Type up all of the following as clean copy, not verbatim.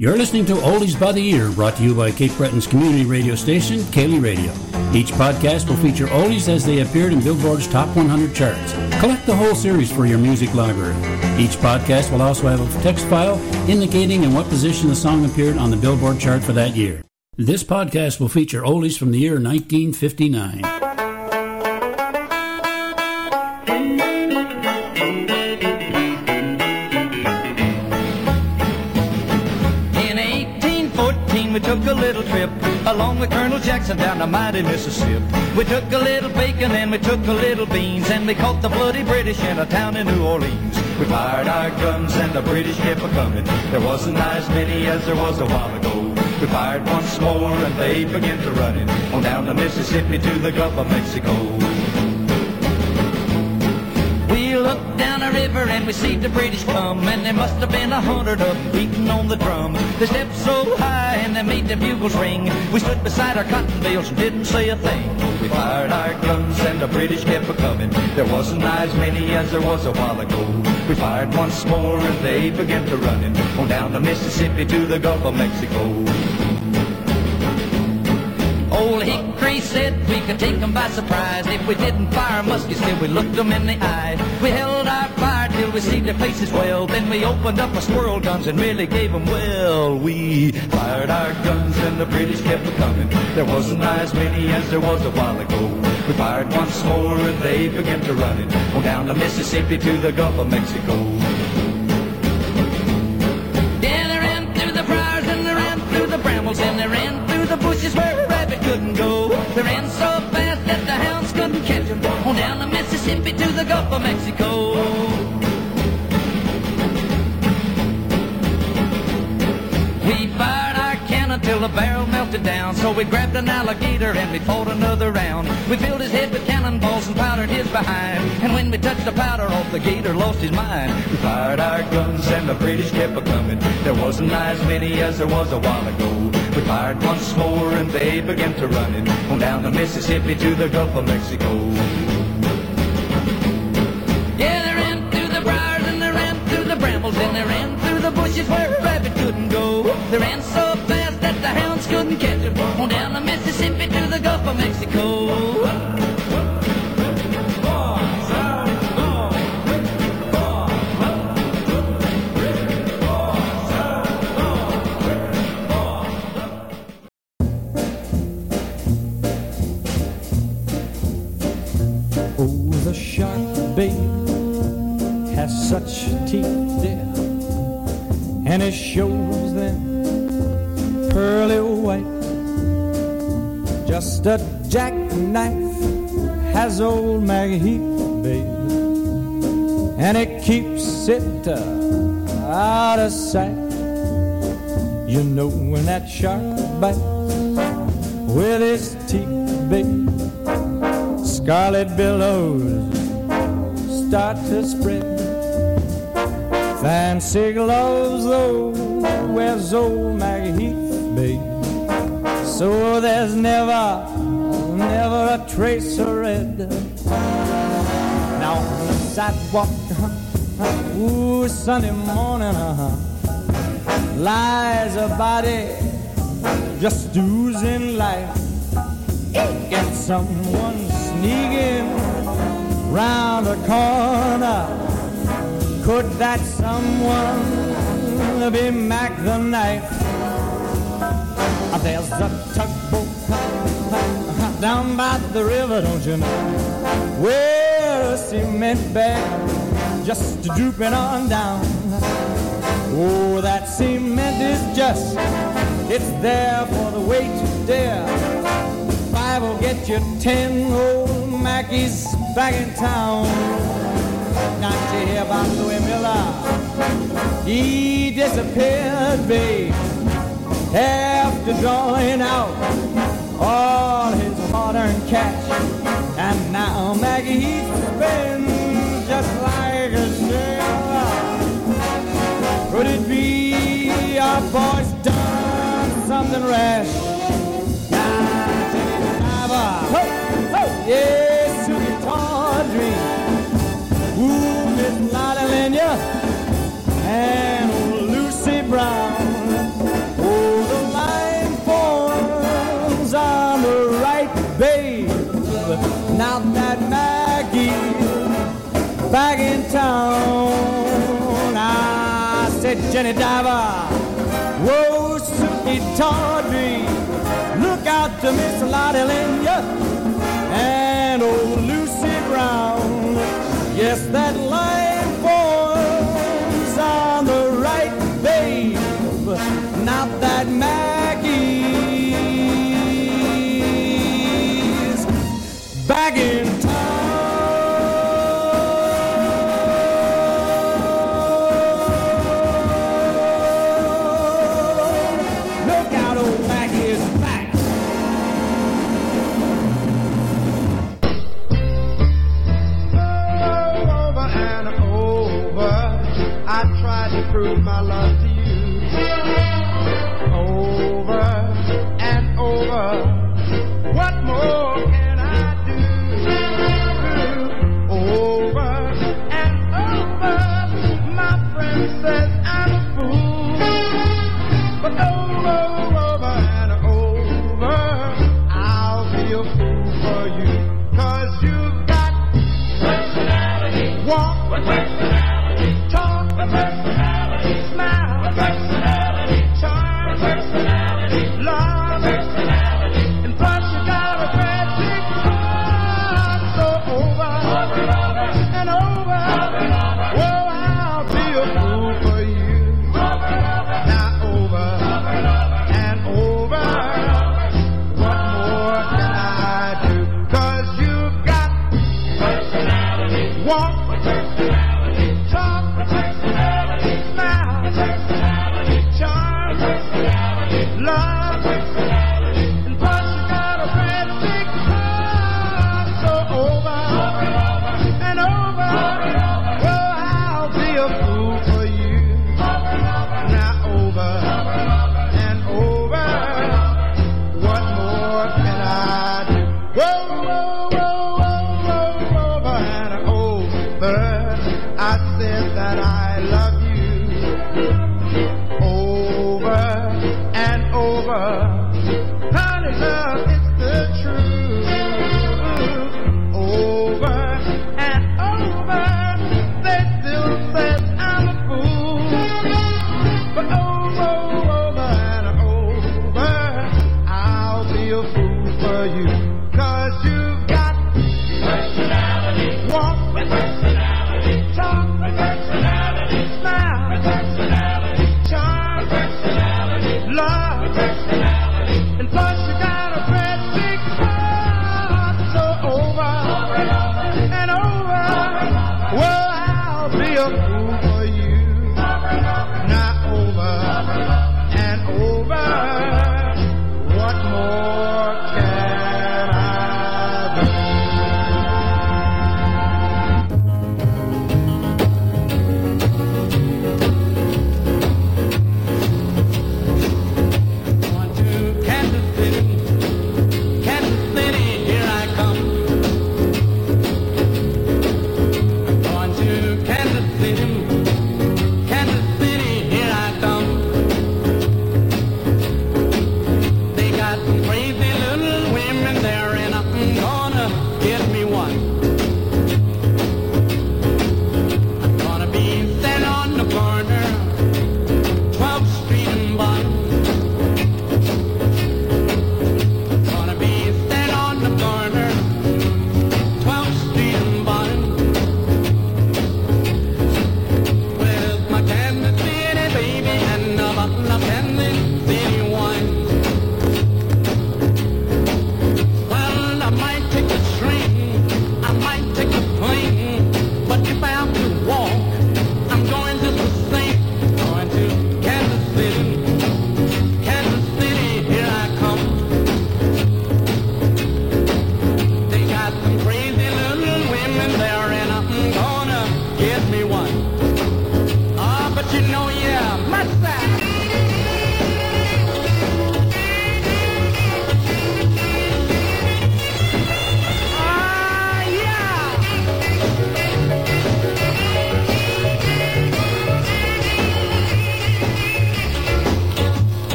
You're listening to Oldies by the Year, brought to you by Cape Breton's community radio station, Cayley Radio. Each podcast will feature oldies as they appeared in Billboard's Top 100 charts. Collect the whole series for your music library. Each podcast will also have a text file indicating in what position the song appeared on the Billboard chart for that year. This podcast will feature oldies from the year 1959. We took a little trip along with Colonel Jackson down the mighty Mississippi. We took a little bacon and we took a little beans, and we caught the bloody British in a town in New Orleans. We fired our guns and the British kept a-coming. There wasn't as many as there was a while ago. We fired once more and they began to running on down the Mississippi to the Gulf of Mexico. We looked down a river and we see the British come, and there must have been 100 of them beating on the drum. They stepped so high and they made the bugles ring. We stood beside our cotton bales and didn't say a thing. We fired our guns and the British kept a-coming. There wasn't as many as there was a while ago. We fired once more and they began to running on down the Mississippi to the Gulf of Mexico. Old Hickory said we could take them by surprise. If we didn't fire muskets till we looked them in the eye. We held our fire till we see their faces well. Then we opened up our squirrel guns and really gave them well. We fired our guns and the British kept a-coming. There wasn't as many as there was a while ago. We fired once more and they began to running on down the Mississippi to the Gulf of Mexico. Yeah, they ran through the briars and they ran through the brambles and they ran through the bushes where a rabbit couldn't go. They ran so fast that the hounds couldn't catch them on down the Mississippi to the Gulf of Mexico. We fired our cannon till the barrel melted down. So we grabbed an alligator and we fought another round. We filled his head with cannonballs and powdered his behind. And when we touched the powder off, the gator lost his mind. We fired our guns and the British kept a-coming. There wasn't as many as there was a while ago. We fired once more and they began to running on down the Mississippi to the Gulf of Mexico. Yeah, they ran through the briars and they ran through the brambles and they ran through the bushes where a rabbit couldn't go. They ran so fast that the hounds couldn't catch them on down the Mississippi to the Gulf of Mexico. The shark bait has such teeth, dear, and it shows them pearly white. Just a jackknife has old Maggie Heath, babe, and it keeps it out of sight. You know when that shark bites with his teeth, babe, scarlet billows start to spread. Fancy gloves, though, wears old Maggie Heath, babe, so there's never a trace of red. Now on the sidewalk, ooh, Sunday morning, lies a body just oozing life. Get someone sneaking round the corner. Could that someone be Mac the Knife? There's a tugboat down by the river, don't you know, where a cement bag just drooping on down. Oh, that cement is just, it's there for the weight to dare. 5 will get you 10 old Mackies back in town. Not to hear about Louis Miller, he disappeared, babe, after drawing out all his hard-earned cash. And now Maggie Heath spins just like a sailor. Could it be our boy's done something rash? Yes, Susie Tawdry, ooh, Miss Lotta Lenya, and old Lucy Brown. said Jenny Diver. Whoa, Suki Tawdry. Look out to Miss Lottie Lenya and old Lucy Brown. Yes, that line forms on the right, babe. Not that Maggie's back in town. Look out, old Maggie is back. Over and over, I tried to prove my love to you. Over and over, what more can I do? Over and over, my friend says I'm a fool. But over and over, I'll be a fool for you. 'Cause you've got personality, walk with personality, talk with personality, smile with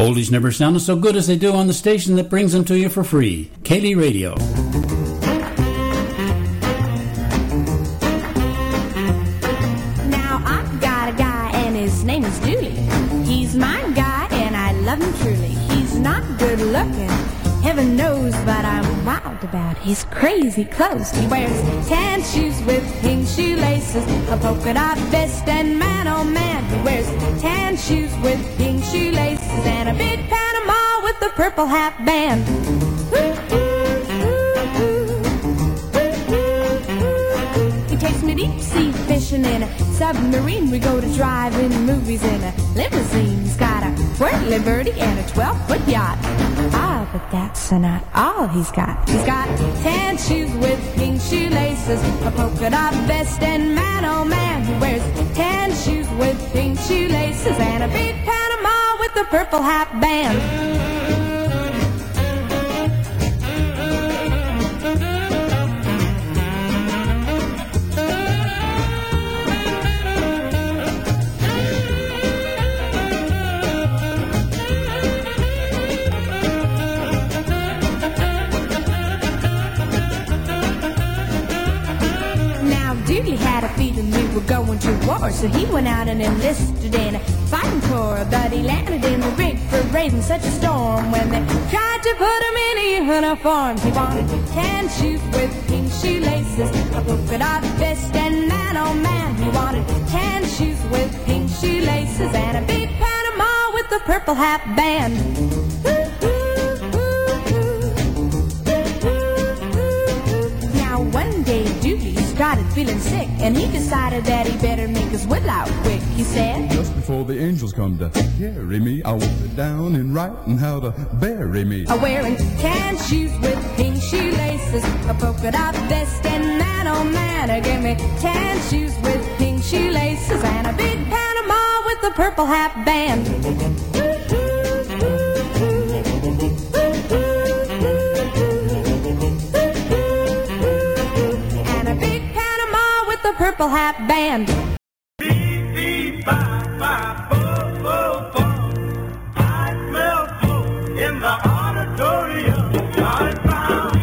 Oldies never sounded so good as they do on the station that brings them to you for free. Kaylee Radio. Now I've got a guy and his name is Dooley. He's my guy and I love him truly. He's not good looking, heaven knows, but I'm wild about his crazy clothes. He wears tan shoes with pink shoelaces, a polka dot vest, and man, oh man, he wears tan shoes with pink shoelaces and a big Panama with a purple hat band. He takes me deep sea fishing in a submarine. We go to drive-in movies in a limousine. He's got a whirly birdie and a 12-foot yacht. Ah, but that's not all he's got. He's got tan shoes with pink shoelaces, a polka dot vest, and man, oh man, he wears tan shoes with pink shoelaces and a big Panama with a purple hat band. Dooley had a feeling we were going to war, so he went out and enlisted in a fighting corps. But he landed in the big parade in such a storm when they tried to put him in a uniform. He wanted tan shoes with pink shoelaces, a polka dot vest, and man, oh man, he wanted tan shoes with pink shoelaces and a big Panama with a purple hat band. Now one day Dooley started feeling sick, and he decided that he better make his will out quick. He said, just before the angels come to carry me, I will sit down and writing how to bury me. Wearing tan shoes with pink shoelaces, a polka dot vest, and man, oh man, give me tan shoes with pink shoelaces and a big Panama with a purple hat band. Purple hat band. I smell smoke in the auditorium. Charlie Brown,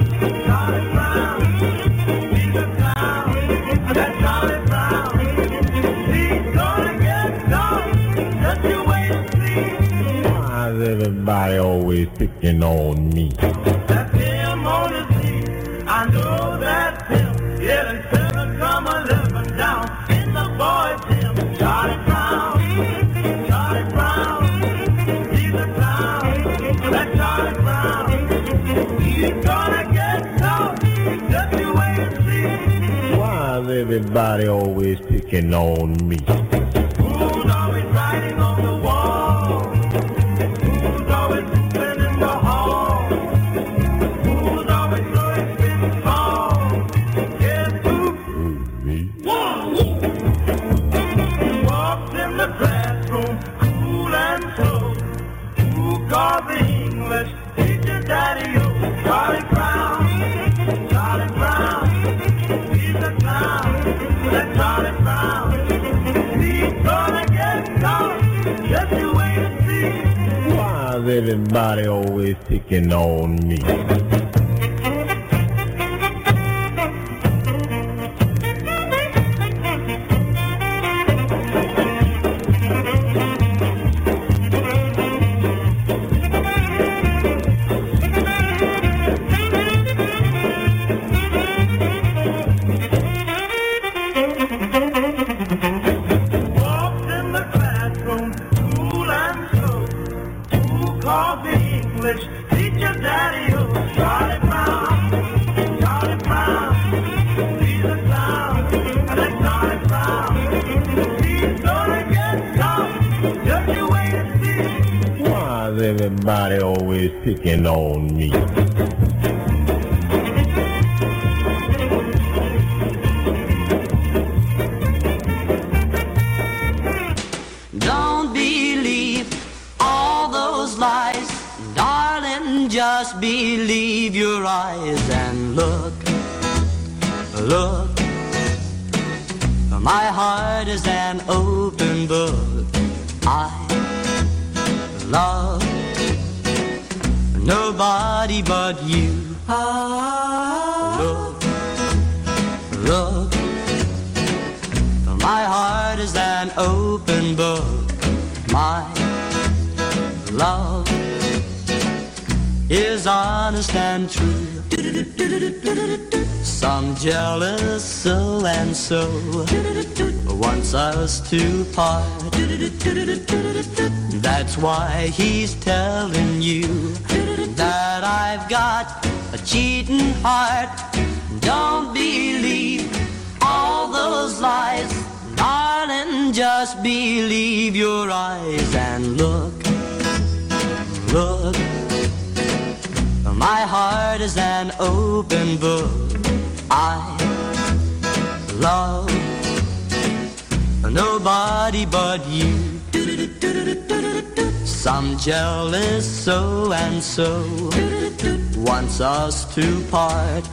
he's a clown. That Charlie Brown, he's gonna get done. Just you wait and see. Why's everybody always picking on me? That's him on his feet. I know that's him. Yeah, come a living down in the boys' hymn. Charlie Brown, he's a clown. That Charlie Brown, he's gonna get down. Just you wait and see. Why's everybody always picking on me? Who's always writing on the wall? Who's always sitting in the hall? Who's always throwing spin balls? Guess who? Walks in the classroom, cool and slow. Who calls the English teacher Daddy-O? Charlie Brown, he's a clown. That Charlie Brown, he's gonna get down. Just you wait and see. Why's everybody always picking on me? Everybody always picking on me. Don't believe all those lies, darling, just believe your eyes and look. My heart is an open book. I love nobody but you. Look, look, my heart is an open book. My love is honest and true. Some jealous so and so wants us to part. That's why he's telling you that I've got a cheating heart. Don't believe all those lies, darling, just believe your eyes and look, look. My heart is an open book. I love nobody but you. Some jealous so and so wants us to part.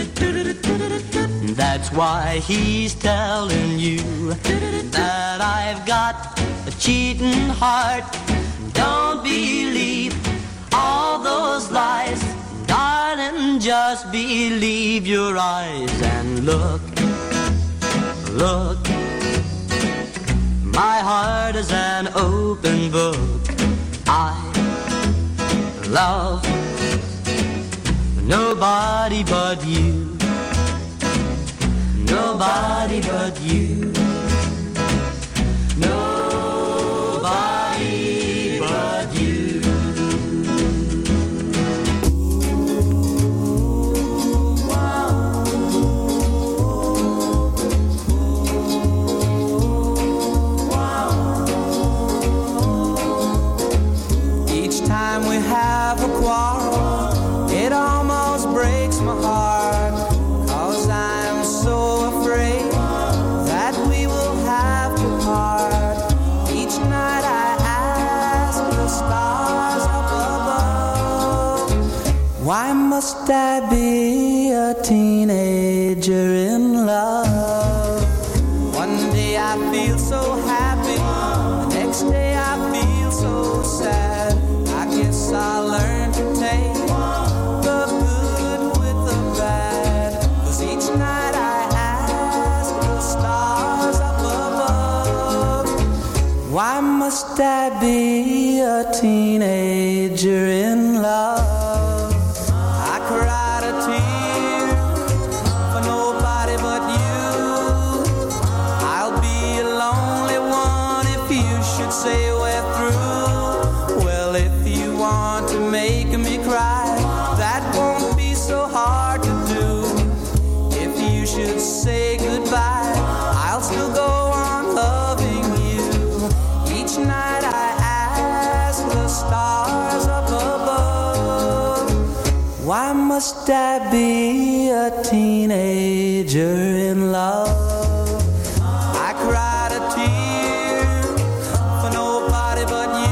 That's why he's telling you that I've got a cheating heart. Don't believe all those lies, darling, just believe your eyes and look, look. My heart is an open book. I love nobody but you. Nobody but you. Nobody but you. Time we have a quarrel, it almost breaks my heart, 'cause I'm so afraid that we will have to part. Each night I ask the stars up above, why must I be a teenager in love? One day I feel so happy, the next day I feel so sad. Guess I'll learn to take the good with the bad, 'cause each night I ask the stars up above, why must I be a teenager in love? I cried a tear for nobody but you. I'll be a lonely one if you should say we're through. Want to make me cry, that won't be so hard to do. If you should say goodbye, I'll still go on loving you. Each night I ask the stars up above, why must I be a teenager in love? I cried a tear for nobody but you.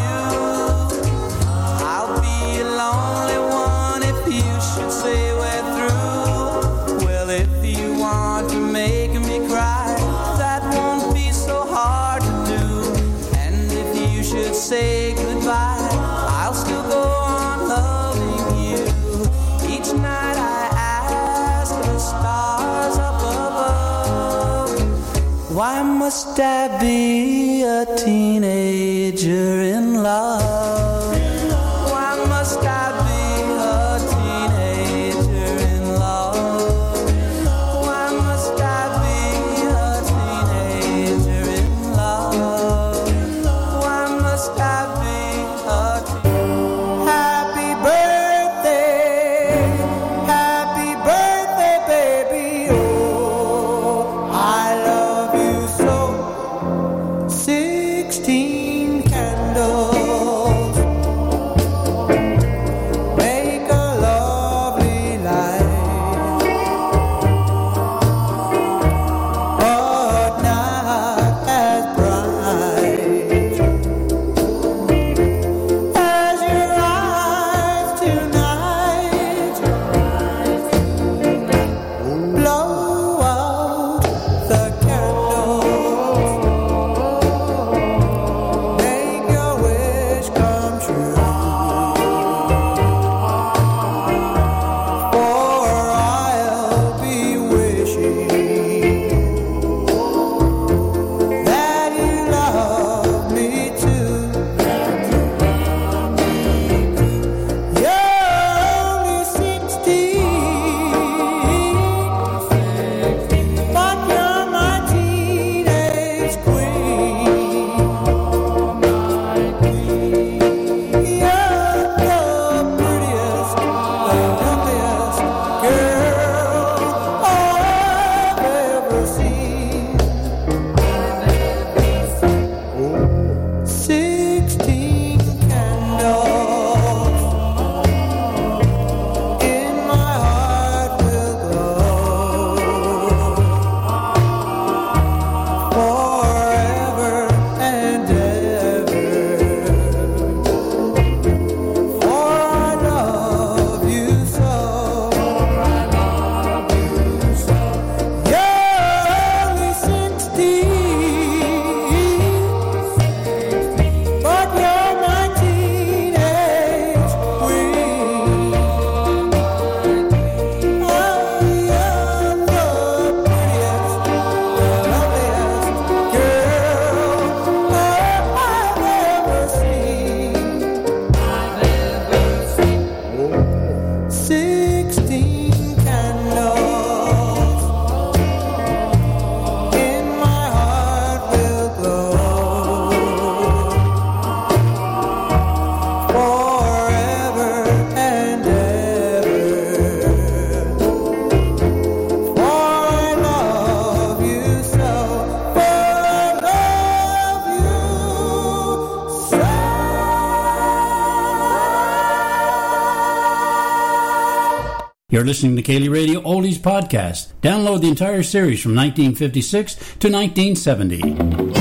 Lonely one if you should say we're through. Well, if you want to make me cry, that won't be so hard to do. And if you should say goodbye, I'll still go on loving you. Each night I ask the stars up above, why must I be a teenager in love? Must I be a teenager in love? Why must I be a teenager in love? Why must I be a teenager? Happy birthday, baby, oh, I love you so. 16 candles You're listening to Kaylee Radio Oldies Podcast. Download the entire series from 1956 to 1970.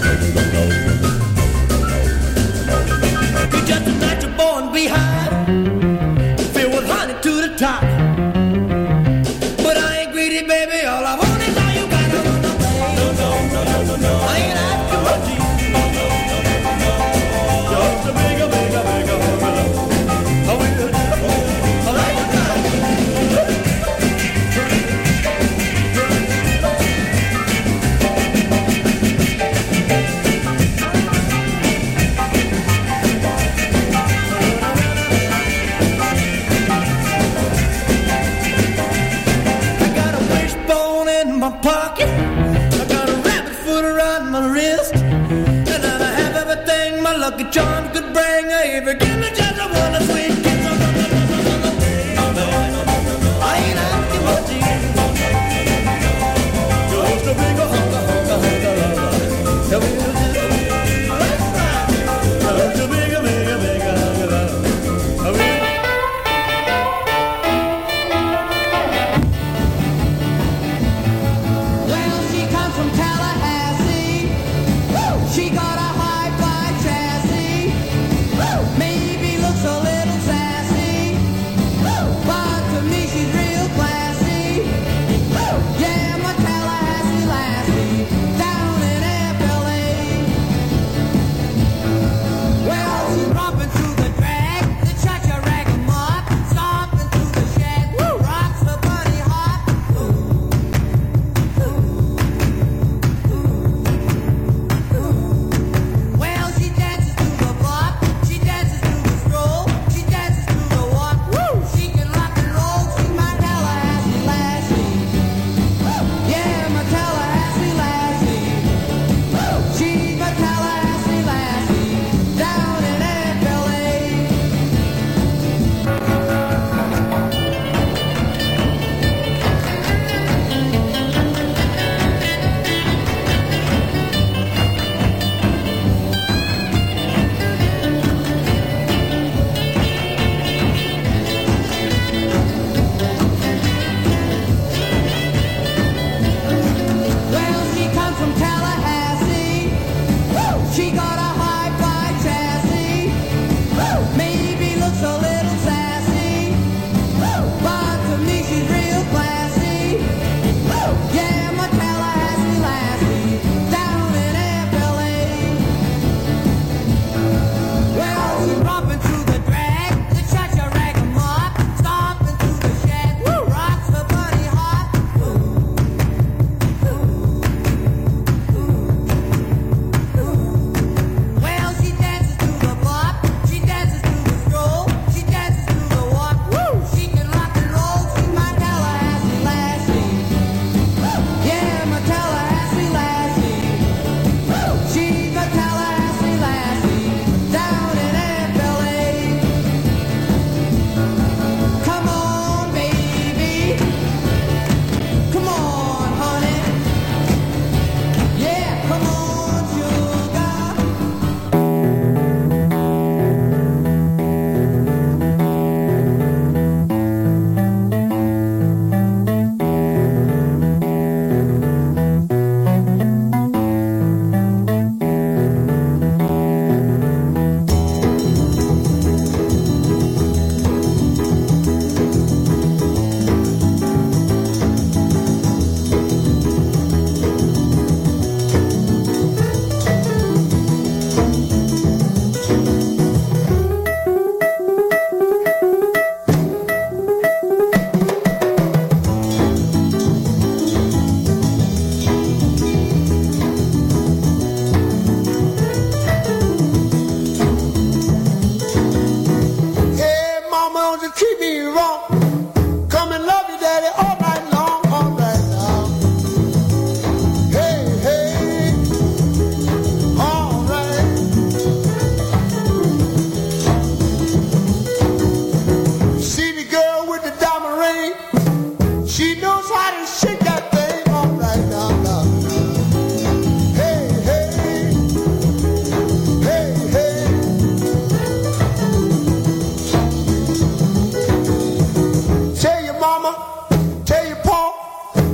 You're just a natural born behind.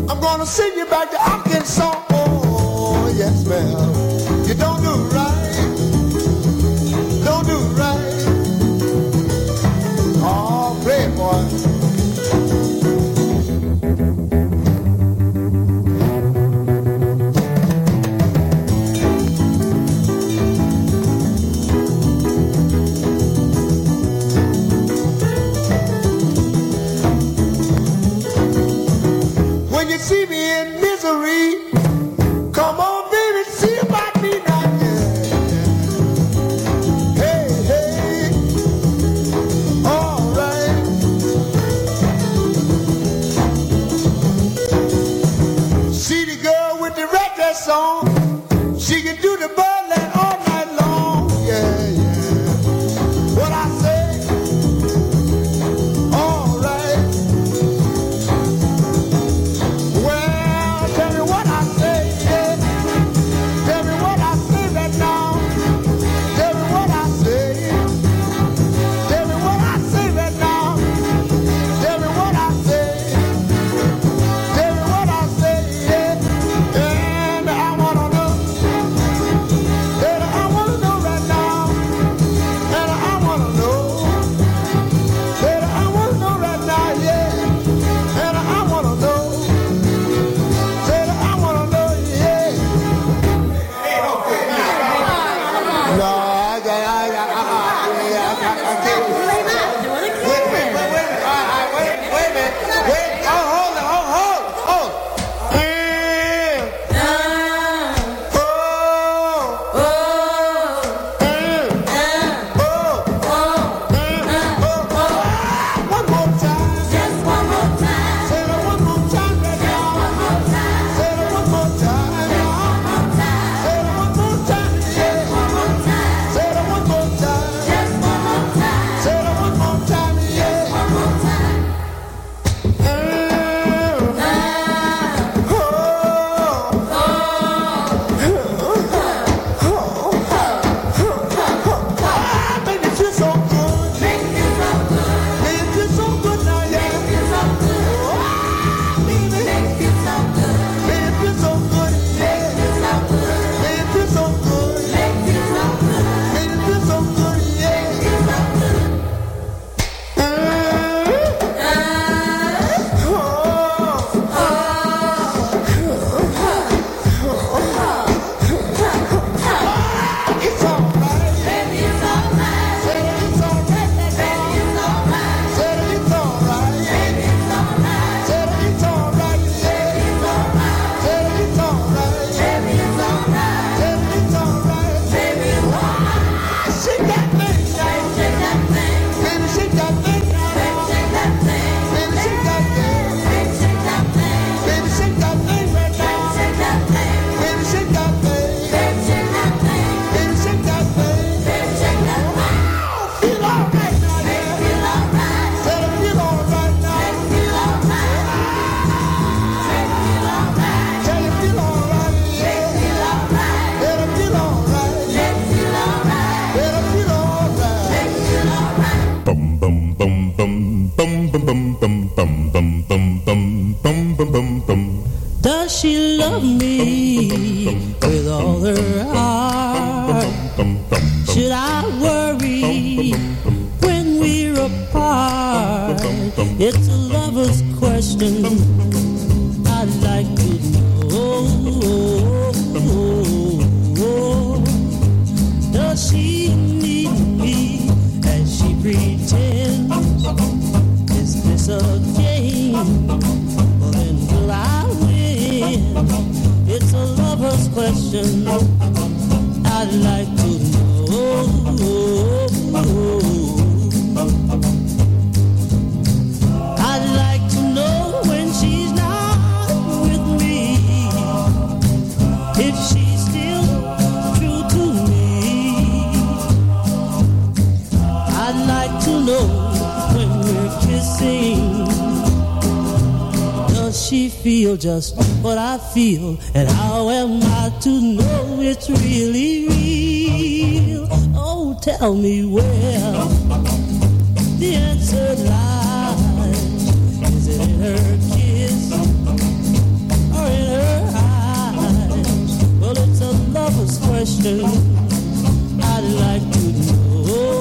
I'm gonna send you back to Arkansas. Oh, yes, ma'am. You don't do right. Don't do right. Oh, play it, boy. See me in misery. Come on, baby, see about me now. Yeah. Hey, hey. All right. See the girl with the red dress on. She can do the ballet all night long. Yeah, yeah. What I say? All right. Tell me what I say, yeah. Tell me what I say right now. Tell me what I say. Tell me what I say right now. Tell me what I say. Tell me what I say, yeah. And I wanna know. And I wanna know right now. And I wanna know. And I wanna know right now, yeah. And I wanna know. Does she love me with all her heart? Should I worry when we're apart? It's a lover's question I'd like to know. Does she need me as she pretends? Is this a game? Well, then will I win? It's a lover's question I'd like to know. I'd like to know when she's not with me, if she's still true to me. I'd like to know when we're kissing, does she feel just what I feel? And how am I to know it's really real? Oh, tell me where the answer lies. Is it in her kiss? question I'd like to know.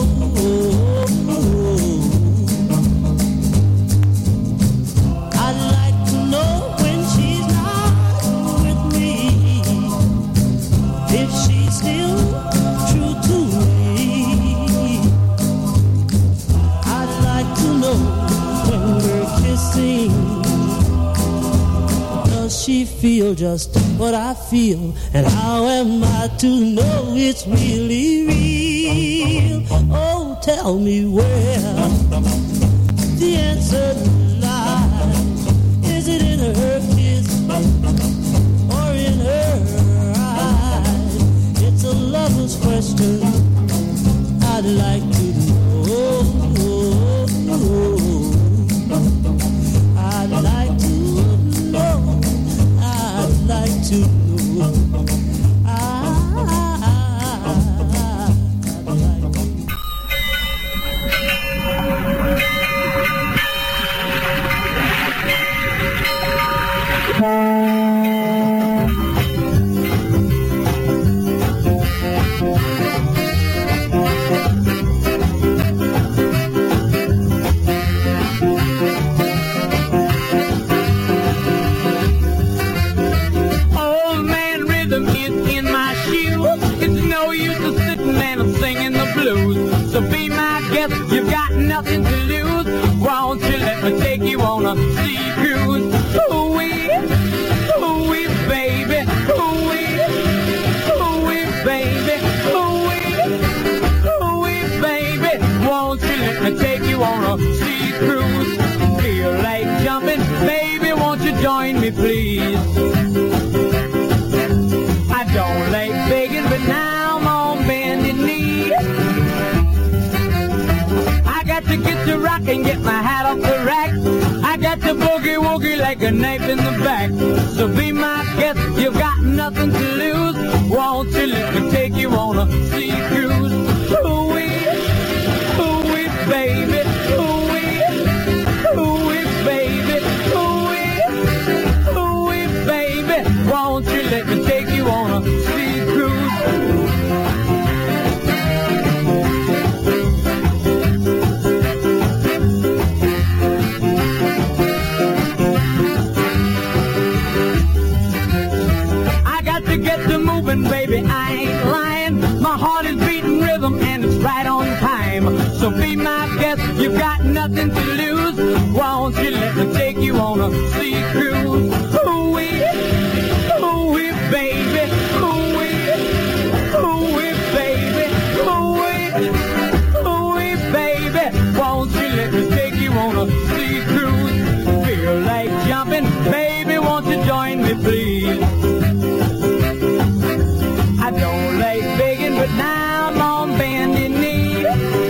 I'd like to know when she's not with me, if she's still true to me. I'd like to know when we're kissing, does she feel just what I feel? And how am I to know it's really real? Oh, tell me where the answer lies. Is it in her kiss or in her eyes? It's a lover's question I'd like to know. I'd like to know. I'd like to know. So be my guest, you've got nothing to lose. Won't you let me take you on a sea cruise? Ooh-wee, ooh-wee, baby, ooh-wee, ooh-wee, baby, ooh-wee, ooh-wee, baby. Won't you let me take you on a sea cruise? Feel like jumping, baby, won't you join me, please? I don't like begging, but now I'm on bended knee. I got to get to rock and get my hat off the rack. I got to boogie woogie like a knife in the back. So be my guest, you've got nothing to lose. Won't you let me take you on a sea cruise? Ooh-wee, ooh-wee, baby, ooh-wee, ooh-wee, baby, ooh-wee, ooh-wee, baby. Won't you let me take you on a sea cruise? Baby, I ain't lying. My heart is beating rhythm and it's right on time. So be my guest, you've got nothing to lose. Won't you let me take you on a sea cruise? Ooh-wee, ooh-wee, baby, ooh-wee, ooh-wee, baby, ooh-wee, ooh-wee, baby. Won't you let me take you on a sea cruise? Feel like jumping, baby, won't you join me, please? I don't like begging, but now I'm on bended knee.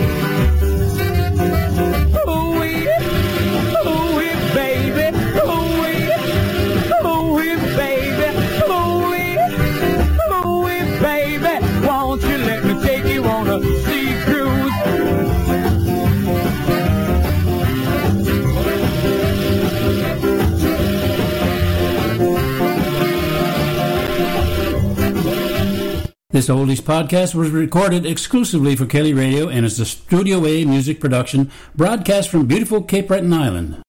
Ooh-wee, ooh-wee, baby, ooh-wee, ooh-wee, baby, ooh-wee, ooh-wee, baby. Won't you let me take you on a sea cruise? This Oldies podcast was recorded exclusively for Kelly Radio and is a Studio A music production broadcast from beautiful Cape Breton Island.